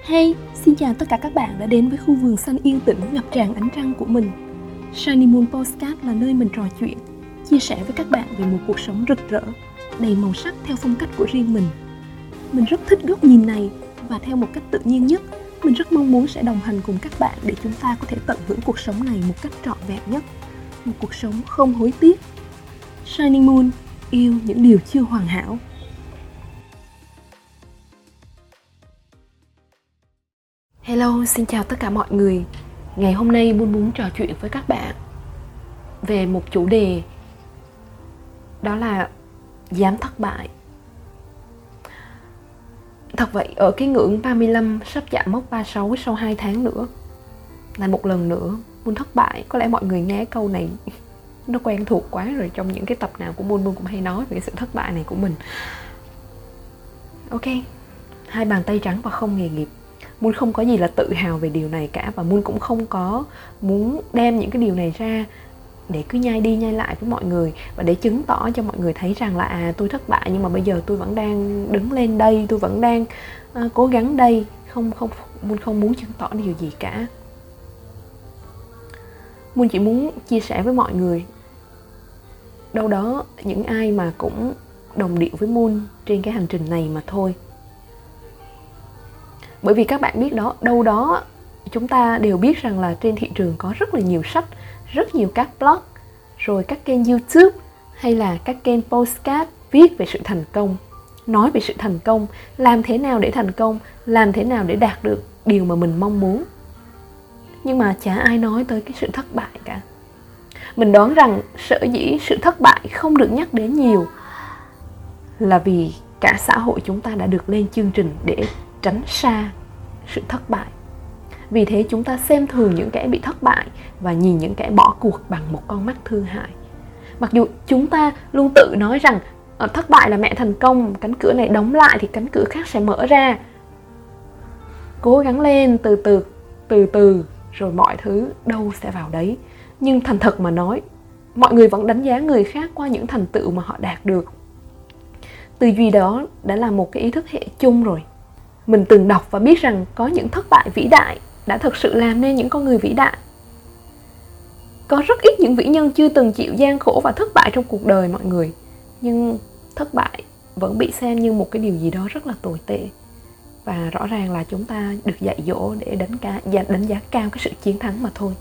Hey, xin chào tất cả các bạn đã đến với khu vườn xanh yên tĩnh ngập tràn ánh trăng của mình. Shiny Moon Postcard là nơi mình trò chuyện, chia sẻ với các bạn về một cuộc sống rực rỡ, đầy màu sắc theo phong cách của riêng mình. Mình rất thích góc nhìn này và theo một cách tự nhiên nhất, mình rất mong muốn sẽ đồng hành cùng các bạn để chúng ta có thể tận hưởng cuộc sống này một cách trọn vẹn nhất. Một cuộc sống không hối tiếc. Shiny Moon, yêu những điều chưa hoàn hảo. Hello, xin chào tất cả mọi người. Ngày hôm nay Moon muốn trò chuyện với các bạn về một chủ đề, đó là dám thất bại. Thật vậy, ở cái ngưỡng 35 sắp chạm mốc 36 sau 2 tháng nữa, là một lần nữa Moon thất bại. Có lẽ mọi người nghe câu này nó quen thuộc quá rồi, trong những cái tập nào của Moon cũng hay nói về cái sự thất bại này của mình. Ok, 2 bàn tay trắng và không nghề nghiệp. Moon không có gì là tự hào về điều này cả, và Moon cũng không có muốn đem những cái điều này ra để cứ nhai đi nhai lại với mọi người và để chứng tỏ cho mọi người thấy rằng là tôi thất bại nhưng mà bây giờ tôi vẫn đang đứng lên đây, tôi vẫn đang cố gắng đây. Moon không muốn chứng tỏ điều gì cả. Moon chỉ muốn chia sẻ với mọi người, đâu đó những ai mà cũng đồng điệu với Moon trên cái hành trình này mà thôi. Bởi vì các bạn biết đó, đâu đó chúng ta đều biết rằng là trên thị trường có rất là nhiều sách, rất nhiều các blog, rồi các kênh YouTube hay là các kênh podcast viết về sự thành công, nói về sự thành công, làm thế nào để thành công, làm thế nào để đạt được điều mà mình mong muốn. Nhưng mà chả ai nói tới cái sự thất bại cả. Mình đoán rằng sở dĩ sự thất bại không được nhắc đến nhiều là vì cả xã hội chúng ta đã được lên chương trình để tránh xa sự thất bại. Vì thế chúng ta xem thường những kẻ bị thất bại và nhìn những kẻ bỏ cuộc bằng một con mắt thương hại. Mặc dù chúng ta luôn tự nói rằng thất bại là mẹ thành công, cánh cửa này đóng lại thì cánh cửa khác sẽ mở ra. Cố gắng lên từ từ rồi mọi thứ đâu sẽ vào đấy. Nhưng thành thật mà nói, mọi người vẫn đánh giá người khác qua những thành tựu mà họ đạt được. Tư duy đó đã là một cái ý thức hệ chung rồi. Mình từng đọc và biết rằng có những thất bại vĩ đại đã thực sự làm nên những con người vĩ đại. Có rất ít những vĩ nhân chưa từng chịu gian khổ và thất bại trong cuộc đời mọi người. Nhưng thất bại vẫn bị xem như một cái điều gì đó rất là tồi tệ. Và rõ ràng là chúng ta được dạy dỗ để đánh giá cao cái sự chiến thắng mà thôi.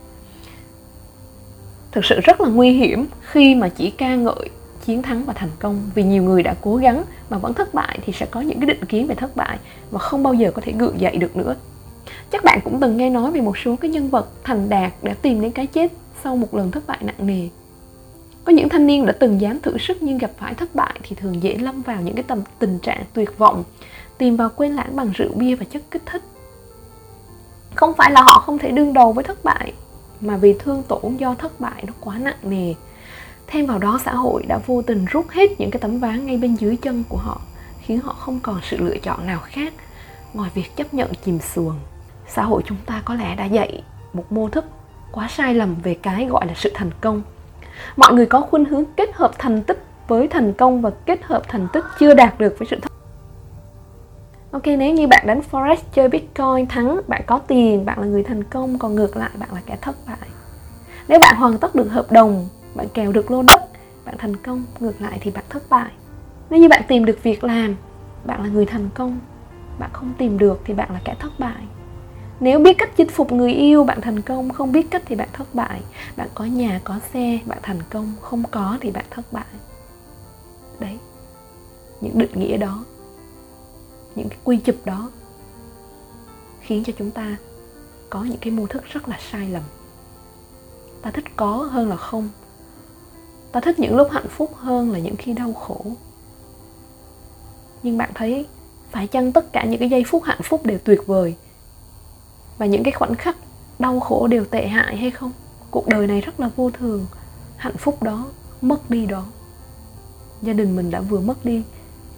Thực sự rất là nguy hiểm khi mà chỉ ca ngợi chiến thắng và thành công. Vì nhiều người đã cố gắng mà vẫn thất bại thì sẽ có những cái định kiến về thất bại và không bao giờ có thể gượng dậy được nữa. Chắc bạn cũng từng nghe nói về một số cái nhân vật thành đạt đã tìm đến cái chết sau một lần thất bại nặng nề. Có những thanh niên đã từng dám thử sức nhưng gặp phải thất bại thì thường dễ lâm vào những cái tình trạng tuyệt vọng, tìm vào quên lãng bằng rượu bia và chất kích thích. Không phải là họ không thể đương đầu với thất bại, mà vì thương tổn do thất bại nó quá nặng nề. Thêm vào đó xã hội đã vô tình rút hết những cái tấm ván ngay bên dưới chân của họ, khiến họ không còn sự lựa chọn nào khác ngoài việc chấp nhận chìm xuồng. Xã hội chúng ta có lẽ đã dạy một mô thức quá sai lầm về cái gọi là sự thành công. Mọi người có khuynh hướng kết hợp thành tích với thành công và kết hợp thành tích chưa đạt được với sự thất bại. Ok, nếu như bạn đánh Forex, chơi Bitcoin thắng, bạn có tiền, bạn là người thành công, còn ngược lại bạn là kẻ thất bại. Nếu bạn hoàn tất được hợp đồng, bạn kèo được lô đất, bạn thành công, ngược lại thì bạn thất bại. Nếu như bạn tìm được việc làm, bạn là người thành công, bạn không tìm được thì bạn là kẻ thất bại. Nếu biết cách chinh phục người yêu, bạn thành công, không biết cách thì bạn thất bại. Bạn có nhà, có xe, bạn thành công, không có thì bạn thất bại. Đấy, những định nghĩa đó, những cái quy chụp đó khiến cho chúng ta có những cái mô thức rất là sai lầm. Ta thích có hơn là không. Ta thích những lúc hạnh phúc hơn là những khi đau khổ. Nhưng bạn thấy, phải chăng tất cả những cái giây phút hạnh phúc đều tuyệt vời và những cái khoảnh khắc đau khổ đều tệ hại hay không? Cuộc đời này rất là vô thường. Hạnh phúc đó, mất đi đó. Gia đình mình đã vừa mất đi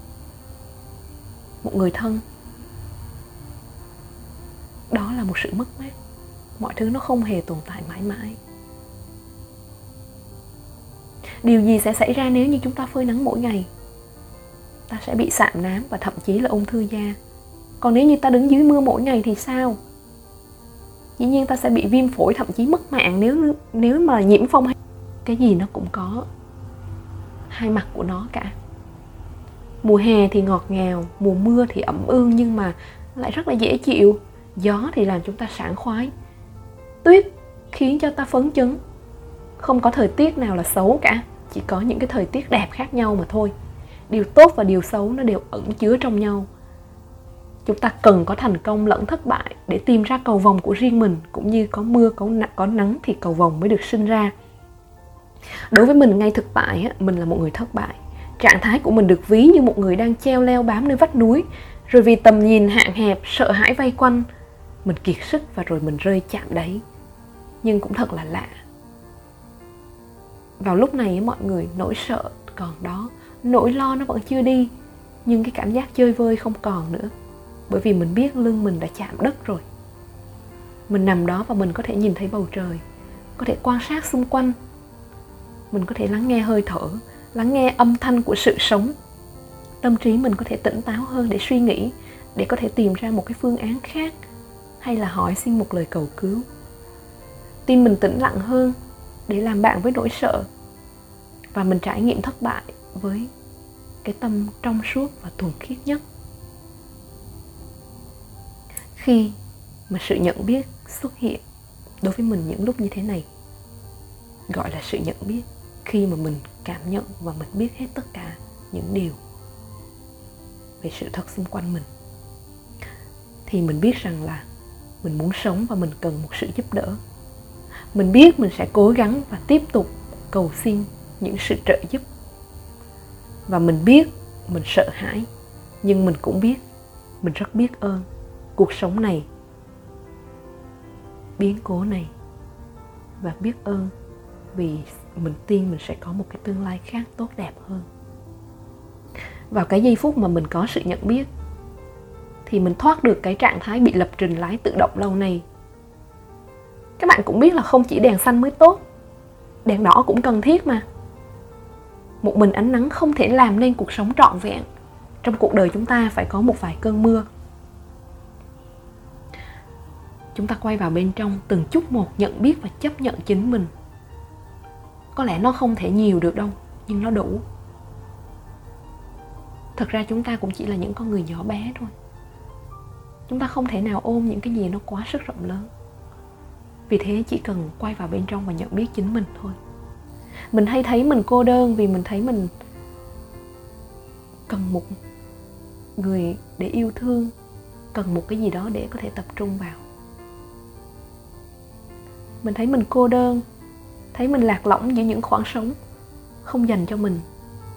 một người thân. Đó là một sự mất mát. Mọi thứ nó không hề tồn tại mãi mãi. Điều gì sẽ xảy ra nếu như chúng ta phơi nắng mỗi ngày? Ta sẽ bị sạm nám và thậm chí là ung thư da. Còn nếu như ta đứng dưới mưa mỗi ngày thì sao? Dĩ nhiên ta sẽ bị viêm phổi, thậm chí mất mạng nếu mà nhiễm phong. Cái gì nó cũng có hai mặt của nó cả. Mùa hè thì ngọt ngào, mùa mưa thì ẩm ương nhưng mà lại rất là dễ chịu. Gió thì làm chúng ta sảng khoái, tuyết khiến cho ta phấn chấn. Không có thời tiết nào là xấu cả, chỉ có những cái thời tiết đẹp khác nhau mà thôi. Điều tốt và điều xấu nó đều ẩn chứa trong nhau. Chúng ta cần có thành công lẫn thất bại để tìm ra cầu vồng của riêng mình. Cũng như có mưa, có nắng thì cầu vồng mới được sinh ra. Đối với mình ngay thực tại, mình là một người thất bại. Trạng thái của mình được ví như một người đang treo leo bám nơi vách núi. Rồi vì tầm nhìn hạn hẹp, sợ hãi vây quanh, mình kiệt sức và rồi mình rơi chạm đáy. Nhưng cũng thật là lạ. Vào lúc này mọi người, nỗi sợ còn đó, nỗi lo nó vẫn chưa đi. Nhưng cái cảm giác chơi vơi không còn nữa. Bởi vì mình biết lưng mình đã chạm đất rồi. Mình nằm đó và mình có thể nhìn thấy bầu trời, có thể quan sát xung quanh. Mình có thể lắng nghe hơi thở, lắng nghe âm thanh của sự sống. Tâm trí mình có thể tỉnh táo hơn để suy nghĩ, để có thể tìm ra một cái phương án khác, hay là hỏi xin một lời cầu cứu. Tim mình tĩnh lặng hơn để làm bạn với nỗi sợ. Và mình trải nghiệm thất bại với cái tâm trong suốt và thuần khiết nhất. Khi mà sự nhận biết xuất hiện đối với mình những lúc như thế này, gọi là sự nhận biết. Khi mà mình cảm nhận và mình biết hết tất cả những điều về sự thật xung quanh mình, thì mình biết rằng là mình muốn sống và mình cần một sự giúp đỡ. Mình biết mình sẽ cố gắng và tiếp tục cầu xin những sự trợ giúp. Và mình biết mình sợ hãi, nhưng mình cũng biết mình rất biết ơn cuộc sống này, biến cố này. Và biết ơn vì mình tin mình sẽ có một cái tương lai khác tốt đẹp hơn. Vào cái giây phút mà mình có sự nhận biết, thì mình thoát được cái trạng thái bị lập trình lái tự động lâu nay. Các bạn cũng biết là không chỉ đèn xanh mới tốt, đèn đỏ cũng cần thiết mà. Một mình ánh nắng không thể làm nên cuộc sống trọn vẹn. Trong cuộc đời chúng ta phải có một vài cơn mưa. Chúng ta quay vào bên trong từng chút một, nhận biết và chấp nhận chính mình. Có lẽ nó không thể nhiều được đâu, nhưng nó đủ. Thật ra chúng ta cũng chỉ là những con người nhỏ bé thôi. Chúng ta không thể nào ôm những cái gì nó quá sức rộng lớn. Vì thế chỉ cần quay vào bên trong và nhận biết chính mình thôi. Mình hay thấy mình cô đơn vì mình thấy mình cần một người để yêu thương, cần một cái gì đó để có thể tập trung vào. Mình thấy mình cô đơn, thấy mình lạc lõng giữa những khoảng sống không dành cho mình.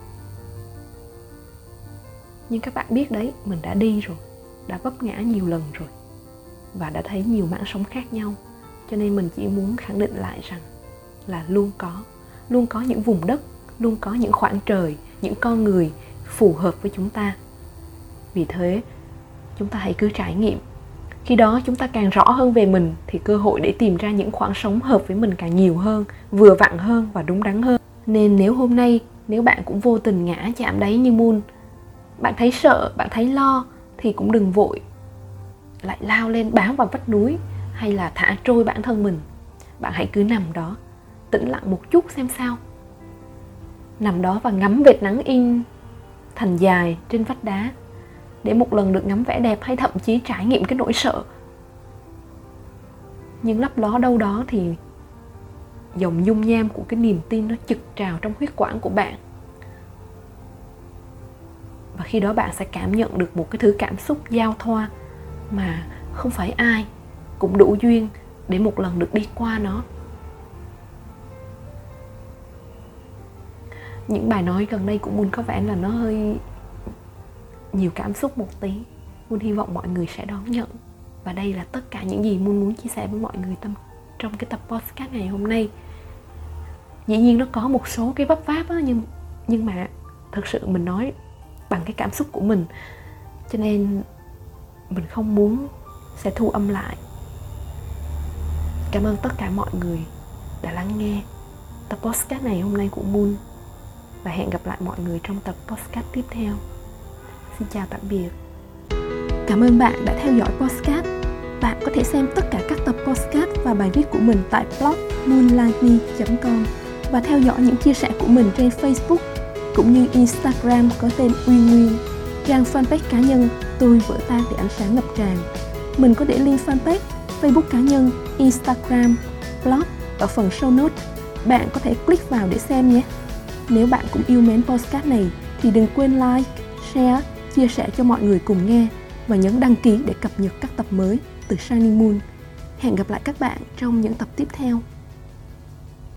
Nhưng các bạn biết đấy, mình đã đi rồi, đã vấp ngã nhiều lần rồi, và đã thấy nhiều mảng sống khác nhau. Cho nên mình chỉ muốn khẳng định lại rằng là luôn có những vùng đất, luôn có những khoảng trời, những con người phù hợp với chúng ta. Vì thế, chúng ta hãy cứ trải nghiệm. Khi đó chúng ta càng rõ hơn về mình, thì cơ hội để tìm ra những khoảng sống hợp với mình càng nhiều hơn, vừa vặn hơn và đúng đắn hơn. Nên nếu hôm nay, nếu bạn cũng vô tình ngã chạm đáy như Moon, bạn thấy sợ, bạn thấy lo, thì cũng đừng vội lại lao lên bám vào vách núi hay là thả trôi bản thân mình. Bạn hãy cứ nằm đó, tĩnh lặng một chút xem sao. Nằm đó và ngắm vệt nắng in thành dài trên vách đá, để một lần được ngắm vẻ đẹp, hay thậm chí trải nghiệm cái nỗi sợ. Nhưng lấp ló đâu đó thì dòng dung nham của cái niềm tin nó trực trào trong huyết quản của bạn. Và khi đó bạn sẽ cảm nhận được một cái thứ cảm xúc giao thoa mà không phải ai cũng đủ duyên để một lần được đi qua nó. Những bài nói gần đây của Moon có vẻ là nó hơi nhiều cảm xúc một tí. Moon hy vọng mọi người sẽ đón nhận. Và đây là tất cả những gì Moon muốn chia sẻ với mọi người trong cái tập podcast ngày hôm nay. Dĩ nhiên nó có một số cái vấp váp á, nhưng mà thật sự mình nói bằng cái cảm xúc của mình, cho nên mình không muốn sẽ thu âm lại. Cảm ơn tất cả mọi người đã lắng nghe tập podcast này hôm nay của Moon, và hẹn gặp lại mọi người trong tập podcast tiếp theo. Xin chào tạm biệt. Cảm ơn bạn đã theo dõi podcast. Bạn có thể xem tất cả các tập podcast và bài viết của mình tại blog moonlightme.com và theo dõi những chia sẻ của mình trên Facebook cũng như Instagram có tên Uy Nguyên, trang fanpage cá nhân Tôi vỡ tan để ánh sáng ngập tràn. Mình có để link fanpage, Facebook cá nhân, Instagram, blog ở phần show notes. Bạn có thể click vào để xem nhé. Nếu bạn cũng yêu mến podcast này thì đừng quên like, share, chia sẻ cho mọi người cùng nghe và nhấn đăng ký để cập nhật các tập mới từ Shining Moon. Hẹn gặp lại các bạn trong những tập tiếp theo.